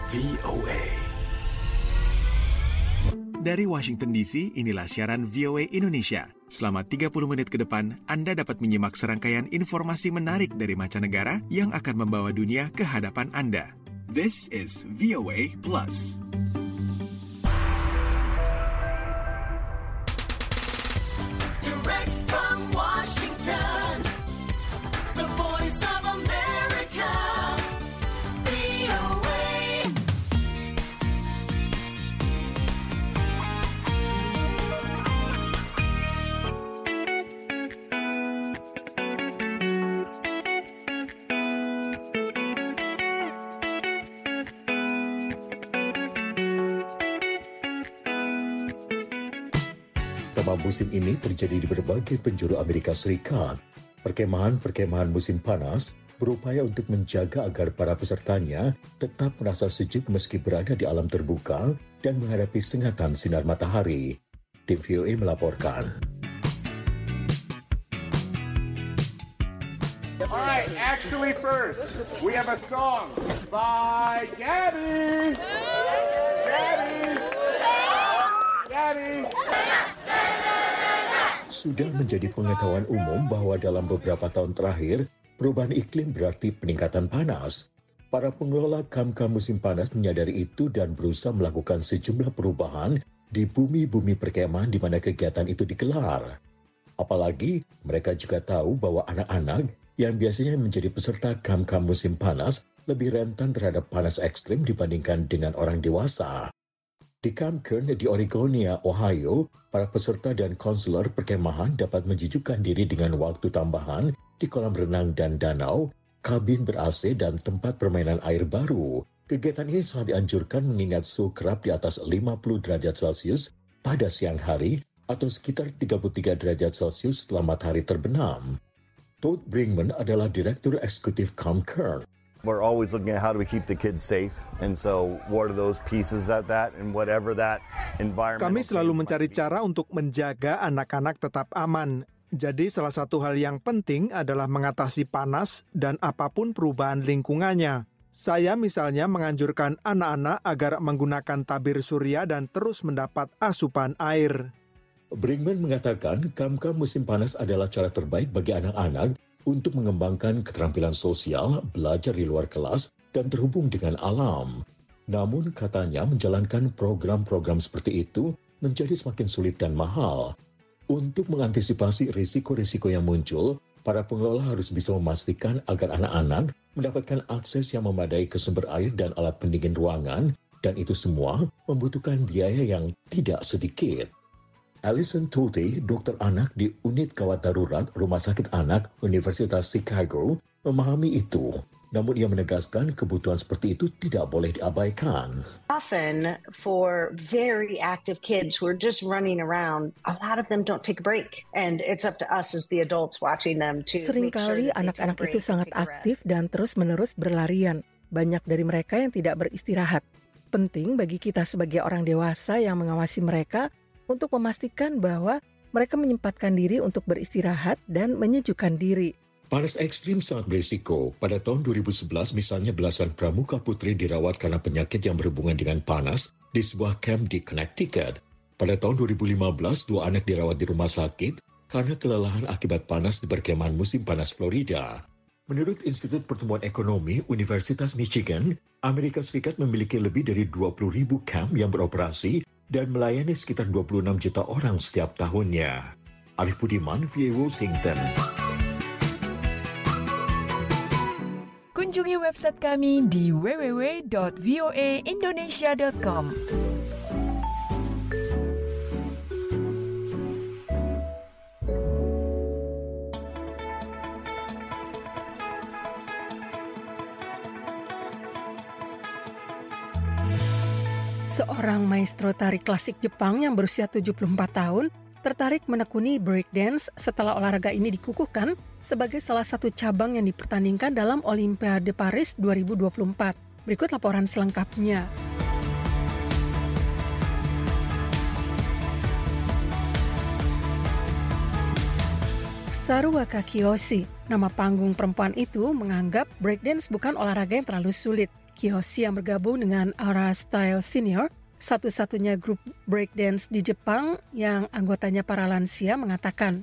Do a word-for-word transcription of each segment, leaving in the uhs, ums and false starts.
V O A. Dari Washington D C, inilah siaran V O A Indonesia. Selama tiga puluh menit ke depan, Anda dapat menyimak serangkaian informasi menarik dari mancanegara yang akan membawa dunia ke hadapan Anda. This is V O A Plus. Direct from Washington, the voice of America, V O A. Selama musim ini terjadi di berbagai penjuru Amerika Serikat. Perkemahan-perkemahan musim panas berupaya untuk menjaga agar para pesertanya tetap merasa sejuk meski berada di alam terbuka dan menghadapi sengatan sinar matahari. Tim V O A melaporkan. All right, actually first, we have a song by Gabby. Gabby. Gabby. Sudah menjadi pengetahuan umum bahwa dalam beberapa tahun terakhir, perubahan iklim berarti peningkatan panas. Para pengelola kamp-kamp musim panas menyadari itu dan berusaha melakukan sejumlah perubahan di bumi-bumi perkemahan di mana kegiatan itu digelar. Apalagi, mereka juga tahu bahwa anak-anak yang biasanya menjadi peserta kamp-kamp musim panas lebih rentan terhadap panas ekstrim dibandingkan dengan orang dewasa. Di Camp Kern di Oregonia, Ohio, para peserta dan konselor perkemahan dapat menjejukkan diri dengan waktu tambahan di kolam renang dan danau, kabin ber-A C dan tempat permainan air baru. Kegiatan ini sangat dianjurkan mengingat suhu kerap di atas lima puluh derajat Celcius pada siang hari atau sekitar tiga puluh tiga derajat Celcius setelah matahari terbenam. Todd Brinkman adalah Direktur Eksekutif Camp Kern. We're always looking at how do we keep the kids safe, and so what are those pieces that that and whatever that environment. Kami selalu mencari cara untuk menjaga anak-anak tetap aman. Jadi salah satu hal yang penting adalah mengatasi panas dan apapun perubahan lingkungannya. Saya misalnya menganjurkan anak-anak agar menggunakan tabir surya dan terus mendapat asupan air. Brinkman mengatakan kamp-kamp musim panas adalah cara terbaik bagi anak-anak untuk mengembangkan keterampilan sosial, belajar di luar kelas, dan terhubung dengan alam. Namun, katanya menjalankan program-program seperti itu menjadi semakin sulit dan mahal. Untuk mengantisipasi risiko-risiko yang muncul, para pengelola harus bisa memastikan agar anak-anak mendapatkan akses yang memadai ke sumber air dan alat pendingin ruangan, dan itu semua membutuhkan biaya yang tidak sedikit. Alison Tulte, dokter anak di Unit Gawat Darurat Rumah Sakit Anak Universitas Chicago, memahami itu. Namun ia menegaskan kebutuhan seperti itu tidak boleh diabaikan. Often for very active kids who are just running around, a lot of them don't take a break. And it's up to us as the adults watching them to make sure Seringkali that they anak-anak take a break itu sangat and take a rest. aktif dan terus-menerus berlarian. Banyak dari mereka yang tidak beristirahat. Penting bagi kita sebagai orang dewasa yang mengawasi mereka untuk memastikan bahwa mereka menyempatkan diri untuk beristirahat dan menyejukkan diri. Panas ekstrim sangat berisiko. Pada tahun dua ribu sebelas misalnya belasan pramuka putri dirawat karena penyakit yang berhubungan dengan panas di sebuah kamp di Connecticut. Pada tahun dua ribu lima belas, dua anak dirawat di rumah sakit karena kelelahan akibat panas di perkemahan musim panas Florida. Menurut Institut Pertumbuhan Ekonomi Universitas Michigan, Amerika Serikat memiliki lebih dari dua puluh ribu kamp yang beroperasi dan melayani sekitar dua puluh enam juta orang setiap tahunnya. Arif Budiman, V O A Washington. Kunjungi website kami di w w w dot v o a indonesia dot com. Seorang maestro tari klasik Jepang yang berusia tujuh puluh empat tahun tertarik menekuni breakdance setelah olahraga ini dikukuhkan sebagai salah satu cabang yang dipertandingkan dalam Olimpiade Paris dua ribu dua puluh empat. Berikut laporan selengkapnya. Saruwaka Kiyoshi, nama panggung perempuan itu, menganggap breakdance bukan olahraga yang terlalu sulit. Kiyoshi yang bergabung dengan Ara Style Senior, satu-satunya grup breakdance di Jepang yang anggotanya para lansia, mengatakan,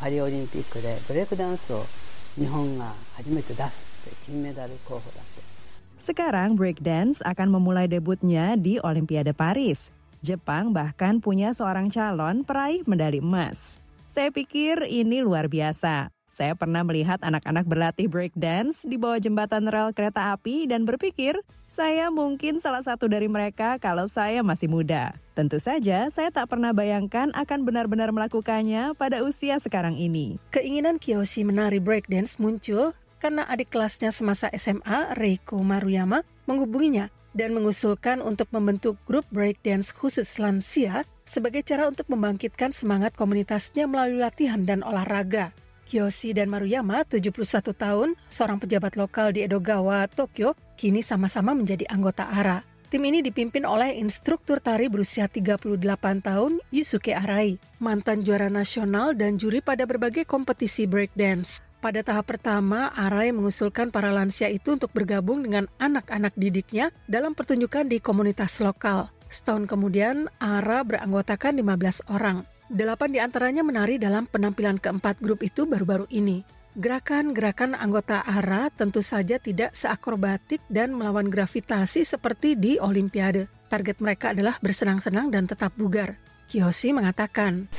sekarang breakdance akan memulai debutnya di Olimpiade Paris. Jepang bahkan punya seorang calon peraih medali emas. Saya pikir ini luar biasa. Saya pernah melihat anak-anak berlatih breakdance di bawah jembatan rel kereta api dan berpikir, saya mungkin salah satu dari mereka kalau saya masih muda. Tentu saja, saya tak pernah bayangkan akan benar-benar melakukannya pada usia sekarang ini. Keinginan Kiyoshi menari breakdance muncul karena adik kelasnya semasa S M A, Reiko Maruyama, menghubunginya dan mengusulkan untuk membentuk grup breakdance khusus lansia sebagai cara untuk membangkitkan semangat komunitasnya melalui latihan dan olahraga. Kiyoshi dan Maruyama, tujuh puluh satu tahun, seorang pejabat lokal di Edogawa, Tokyo, kini sama-sama menjadi anggota A R A. Tim ini dipimpin oleh instruktur tari berusia tiga puluh delapan tahun, Yusuke Arai, mantan juara nasional dan juri pada berbagai kompetisi breakdance. Pada tahap pertama, Arai mengusulkan para lansia itu untuk bergabung dengan anak-anak didiknya dalam pertunjukan di komunitas lokal. Setahun kemudian, A R A beranggotakan lima belas orang. Delapan di antaranya menari dalam penampilan keempat grup itu baru-baru ini. Gerakan-gerakan anggota A R A tentu saja tidak seakrobatik dan melawan gravitasi seperti di Olimpiade. Target mereka adalah bersenang-senang dan tetap bugar. Kiyoshi mengatakan,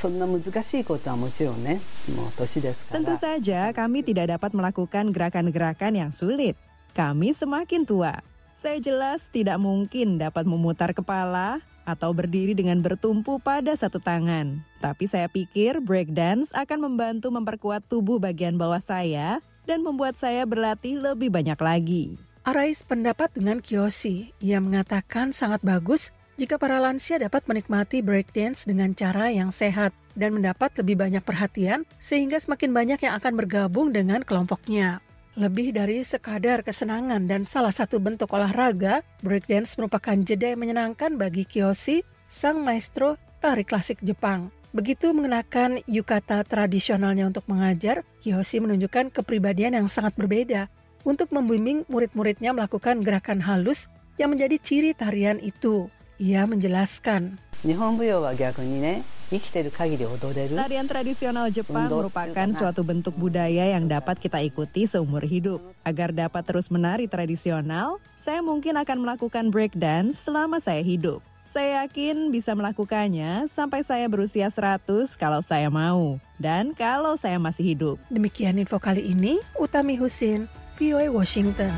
tentu saja kami tidak dapat melakukan gerakan-gerakan yang sulit. Kami semakin tua. Saya jelas tidak mungkin dapat memutar kepala atau berdiri dengan bertumpu pada satu tangan. Tapi saya pikir breakdance akan membantu memperkuat tubuh bagian bawah saya dan membuat saya berlatih lebih banyak lagi. Arai sependapat dengan Kiyoshi. Ia mengatakan sangat bagus jika para lansia dapat menikmati breakdance dengan cara yang sehat dan mendapat lebih banyak perhatian sehingga semakin banyak yang akan bergabung dengan kelompoknya. Lebih dari sekadar kesenangan dan salah satu bentuk olahraga, breakdance merupakan jeda yang menyenangkan bagi Kiyoshi, sang maestro tari klasik Jepang. Begitu mengenakan yukata tradisionalnya untuk mengajar, Kiyoshi menunjukkan kepribadian yang sangat berbeda untuk membimbing murid-muridnya melakukan gerakan halus yang menjadi ciri tarian itu. Ia menjelaskan, tarian tradisional Jepang merupakan suatu bentuk budaya yang dapat kita ikuti seumur hidup. Agar dapat terus menari tradisional, saya mungkin akan melakukan breakdance selama saya hidup. Saya yakin bisa melakukannya sampai saya berusia seratus kalau saya mau, dan kalau saya masih hidup. Demikian info kali ini, Utami Husin, V O A Washington.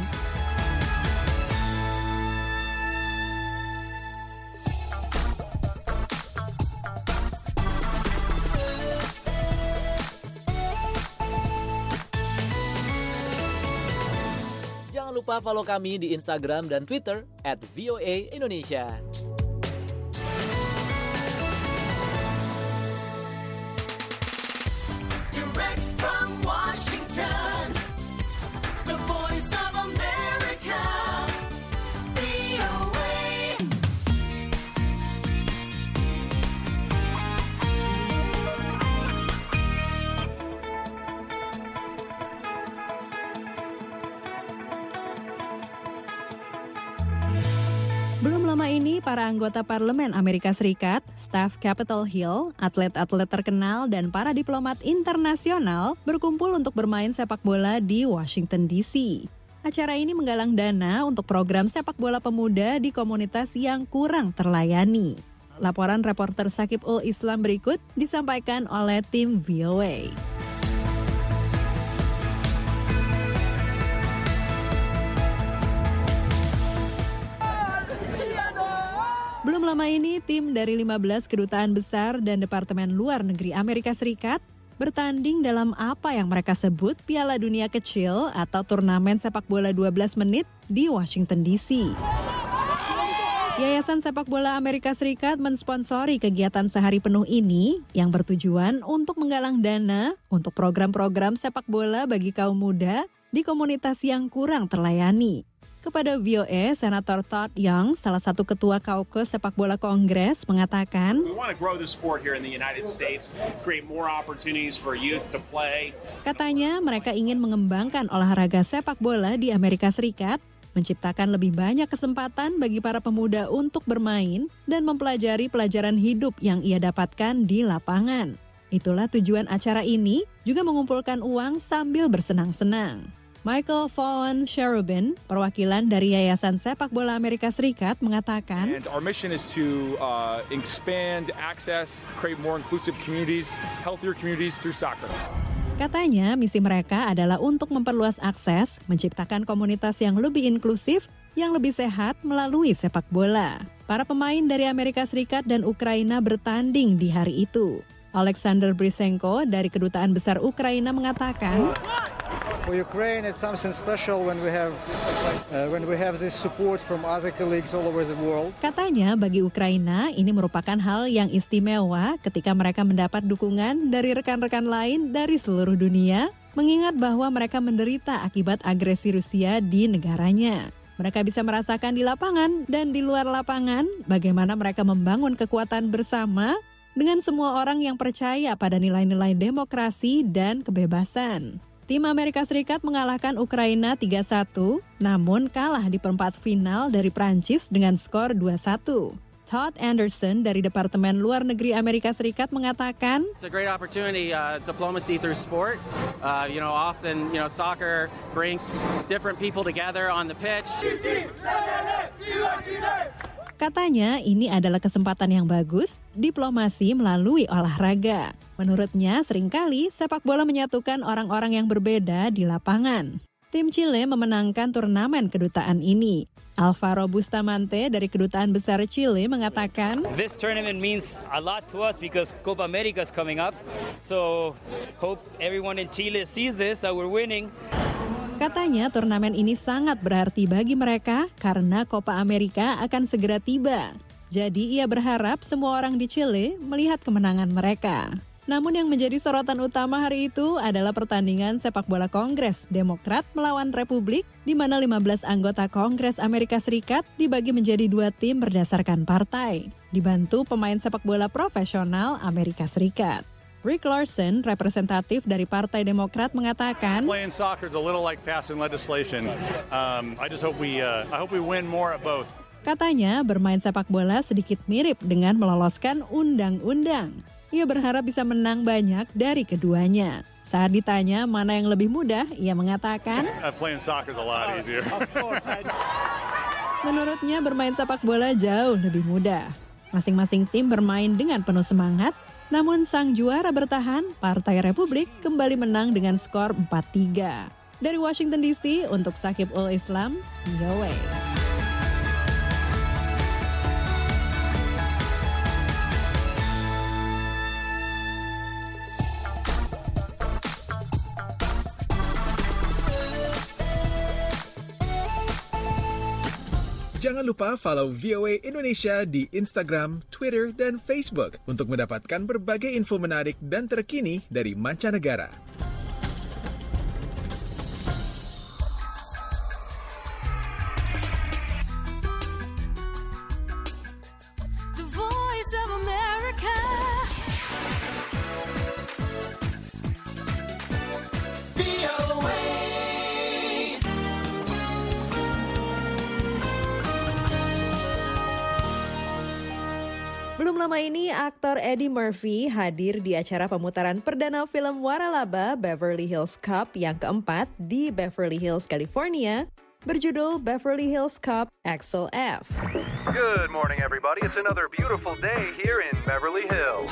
Jangan lupa follow kami di Instagram dan Twitter at V O A Indonesia. Direct from Washington, the voice of America, V O A. Belum lama ini, para anggota Parlemen Amerika Serikat, staf Capitol Hill, atlet-atlet terkenal, dan para diplomat internasional berkumpul untuk bermain sepak bola di Washington D C. Acara ini menggalang dana untuk program sepak bola pemuda di komunitas yang kurang terlayani. Laporan reporter Sakib ul Islam berikut disampaikan oleh tim V O A. Belum lama ini, tim dari lima belas kedutaan besar dan Departemen Luar Negeri Amerika Serikat bertanding dalam apa yang mereka sebut Piala Dunia Kecil atau turnamen sepak bola dua belas menit di Washington D C. Yayasan Sepak Bola Amerika Serikat mensponsori kegiatan sehari penuh ini yang bertujuan untuk menggalang dana untuk program-program sepak bola bagi kaum muda di komunitas yang kurang terlayani. Kepada V O A, Senator Todd Young, salah satu ketua Kaukus Sepak Bola Kongres, mengatakan, katanya mereka ingin mengembangkan olahraga sepak bola di Amerika Serikat menciptakan lebih banyak kesempatan bagi para pemuda untuk bermain dan mempelajari pelajaran hidup yang ia dapatkan di lapangan. Itulah tujuan acara ini, juga mengumpulkan uang sambil bersenang-senang. Michael Vaughan Cherubin, perwakilan dari Yayasan Sepak Bola Amerika Serikat, mengatakan, And our mission is to uh, expand access, create more inclusive communities, healthier communities through soccer. Katanya, misi mereka adalah untuk memperluas akses, menciptakan komunitas yang lebih inklusif, yang lebih sehat melalui sepak bola. Para pemain dari Amerika Serikat dan Ukraina bertanding di hari itu. Alexander Brisenko dari Kedutaan Besar Ukraina mengatakan, For Ukraine, it's something special when we have uh, when we have this support from other colleagues all over the world. Katanya bagi Ukraina ini merupakan hal yang istimewa ketika mereka mendapat dukungan dari rekan-rekan lain dari seluruh dunia, mengingat bahwa mereka menderita akibat agresi Rusia di negaranya. Mereka bisa merasakan di lapangan dan di luar lapangan bagaimana mereka membangun kekuatan bersama dengan semua orang yang percaya pada nilai-nilai demokrasi dan kebebasan. Tim Amerika Serikat mengalahkan Ukraina tiga satu, namun kalah di perempat final dari Prancis dengan skor dua satu. Todd Anderson dari Departemen Luar Negeri Amerika Serikat mengatakan, It's a great opportunity, uh, diplomacy through sport. Uh, you know, often, you know, soccer brings different people together on the pitch. Katanya ini adalah kesempatan yang bagus, diplomasi melalui olahraga. Menurutnya, seringkali sepak bola menyatukan orang-orang yang berbeda di lapangan. Tim Chile memenangkan turnamen kedutaan ini. Alvaro Bustamante dari Kedutaan Besar Chile mengatakan, This tournament means a lot to us because Copa America is coming up. So, hope everyone in Chile sees this, that we're winning. Katanya turnamen ini sangat berarti bagi mereka karena Copa Amerika akan segera tiba. Jadi ia berharap semua orang di Chile melihat kemenangan mereka. Namun yang menjadi sorotan utama hari itu adalah pertandingan sepak bola Kongres Demokrat melawan Republik, di mana lima belas anggota Kongres Amerika Serikat dibagi menjadi dua tim berdasarkan partai, dibantu pemain sepak bola profesional Amerika Serikat. Rick Larson, representatif dari Partai Demokrat, mengatakan, Playing soccer is a little like passing legislation. Um, I just hope we, uh, I hope we win more at both. Katanya bermain sepak bola sedikit mirip dengan meloloskan undang-undang. Ia berharap bisa menang banyak dari keduanya. Saat ditanya mana yang lebih mudah, ia mengatakan, Uh, playing soccer is a lot easier. Menurutnya bermain sepak bola jauh lebih mudah. Masing-masing tim bermain dengan penuh semangat, namun sang juara bertahan, Partai Republik kembali menang dengan skor empat tiga. Dari Washington D C, untuk Sakib Ul Islam, V O A. Jangan lupa follow V O A Indonesia di Instagram, Twitter, dan Facebook untuk mendapatkan berbagai info menarik dan terkini dari mancanegara. The Voice of America. V O A. Belum lama ini, aktor Eddie Murphy hadir di acara pemutaran perdana film waralaba Beverly Hills Cop yang keempat di Beverly Hills, California, berjudul Beverly Hills Cop X L F. Good morning, everybody. It's another beautiful day here in Beverly Hills.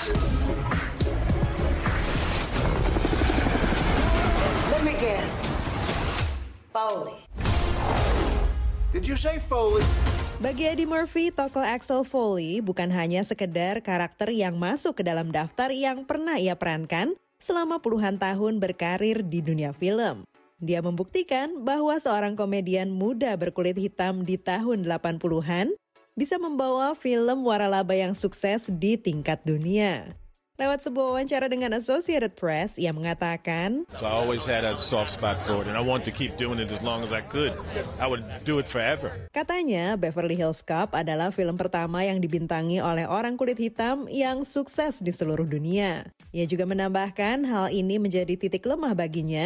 Let me guess. Foley. Did you say Foley? Bagi Eddie Murphy, tokoh Axel Foley bukan hanya sekedar karakter yang masuk ke dalam daftar yang pernah ia perankan selama puluhan tahun berkarir di dunia film. Dia membuktikan bahwa seorang komedian muda berkulit hitam di tahun delapan puluhan bisa membawa film waralaba yang sukses di tingkat dunia. Lewat sebuah wawancara dengan Associated Press, ia mengatakan, So I always had a soft spot for it, and I wanted to keep doing it as long as I could. I would do it forever. Katanya, Beverly Hills Cop adalah film pertama yang dibintangi oleh orang kulit hitam yang sukses di seluruh dunia. Ia juga menambahkan hal ini menjadi titik lemah baginya,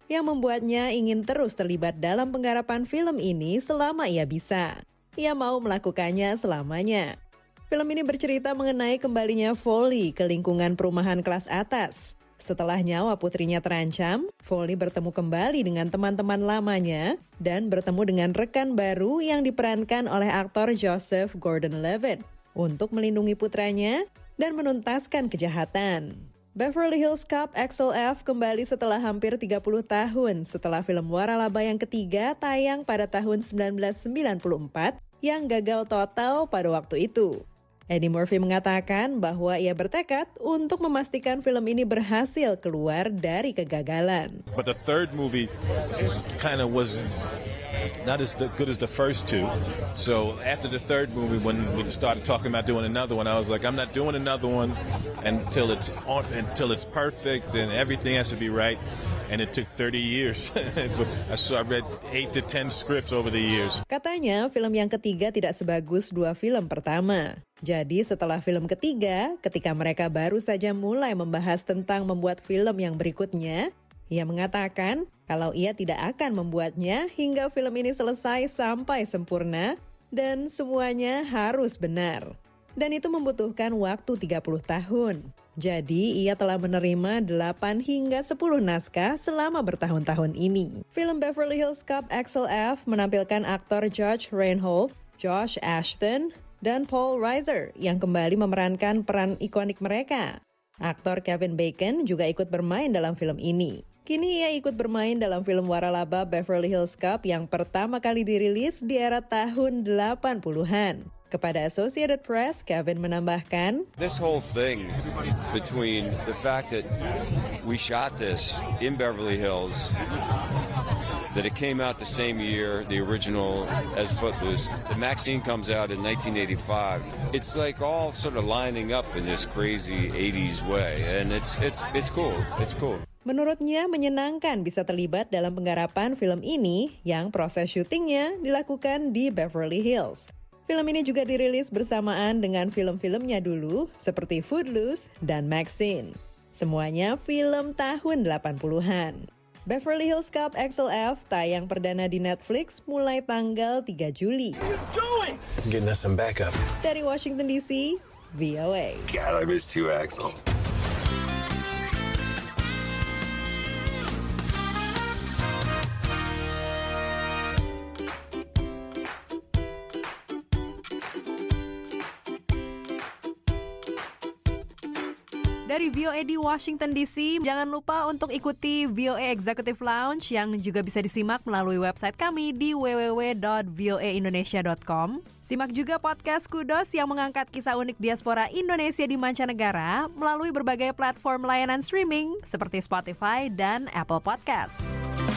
yang membuatnya ingin terus terlibat dalam penggarapan film ini selama ia bisa. Ia mau melakukannya selamanya. Film ini bercerita mengenai kembalinya Foley ke lingkungan perumahan kelas atas. Setelah nyawa putrinya terancam, Foley bertemu kembali dengan teman-teman lamanya dan bertemu dengan rekan baru yang diperankan oleh aktor Joseph Gordon-Levitt untuk melindungi putranya dan menuntaskan kejahatan. Beverly Hills Cop X L F kembali setelah hampir tiga puluh tahun setelah film Waralaba yang ketiga tayang pada tahun sembilan belas sembilan puluh empat yang gagal total pada waktu itu. Eddie Murphy mengatakan bahwa ia bertekad untuk memastikan film ini berhasil keluar dari kegagalan. But the third movie kind of was not as good as the first two. So after the third movie, when we started talking about doing another one, I was like, I'm not doing another one until it's on, until it's perfect and everything has to be right. And it took thirty years. So I read eight to ten scripts over the years. Katanya film yang ketiga tidak sebagus dua film pertama. Jadi setelah film ketiga, ketika mereka baru saja mulai membahas tentang membuat film yang berikutnya, ia mengatakan kalau ia tidak akan membuatnya hingga film ini selesai sampai sempurna dan semuanya harus benar. Dan itu membutuhkan waktu tiga puluh tahun. Jadi ia telah menerima delapan hingga sepuluh naskah selama bertahun-tahun ini. Film Beverly Hills Cop X L F menampilkan aktor Judge Reinhold, Josh Ashton, dan Paul Reiser yang kembali memerankan peran ikonik mereka. Aktor Kevin Bacon juga ikut bermain dalam film ini. Kini ia ikut bermain dalam film Waralaba Beverly Hills Cop yang pertama kali dirilis di era tahun delapan puluhan. Kepada Associated Press, Kevin menambahkan, This whole thing between the fact that we shot this in Beverly Hills, that it came out the same year, the original as Footloose, that Maxine comes out in nineteen eighty-five. It's like all sort of lining up in this crazy eighties way, and it's it's it's cool. It's cool. Menurutnya menyenangkan bisa terlibat dalam penggarapan film ini yang proses syutingnya dilakukan di Beverly Hills. Film ini juga dirilis bersamaan dengan film-filmnya dulu seperti Footloose dan Maxine. Semuanya film tahun delapan puluhan. Beverly Hills Cop X L F tayang perdana di Netflix mulai tanggal tiga Juli. Getting us some backup. Dari Washington D C, V O A. God, I missed you, Axel. Dari V O A di Washington D C, jangan lupa untuk ikuti V O A Executive Lounge yang juga bisa disimak melalui website kami di w w w dot v o a indonesia dot com. Simak juga podcast Kudos yang mengangkat kisah unik diaspora Indonesia di mancanegara melalui berbagai platform layanan streaming seperti Spotify dan Apple Podcasts.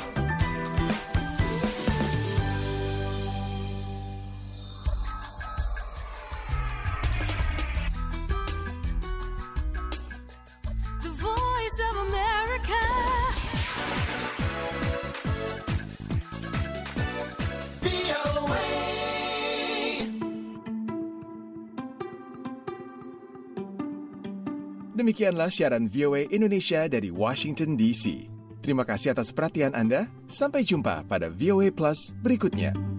Demikianlah siaran V O A Indonesia dari Washington D C. Terima kasih atas perhatian Anda. Sampai jumpa pada V O A Plus berikutnya.